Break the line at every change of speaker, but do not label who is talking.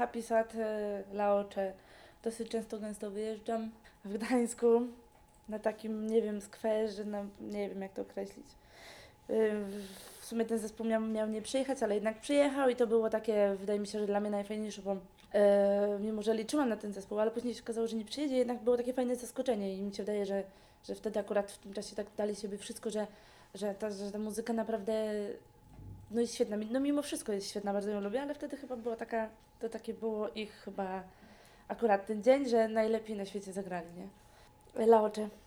Happy Sad, Laocze. Dosyć często, gęsto wyjeżdżam w Gdańsku na takim, nie wiem, skwerze, nie wiem jak to określić. W sumie ten zespół miał nie przyjechać, ale jednak przyjechał i to było takie, wydaje mi się, że dla mnie najfajniejsze, bo mimo, że liczyłam na ten zespół, ale później się okazało, że nie przyjedzie, jednak było takie fajne zaskoczenie i mi się wydaje, że wtedy akurat w tym czasie tak dali siebie wszystko, że ta muzyka naprawdę no jest świetna. No mimo wszystko jest świetna, bardzo ją lubię, ale wtedy chyba była taka, to takie było ich chyba akurat ten dzień, że najlepiej na świecie zagrali, nie? Laocze.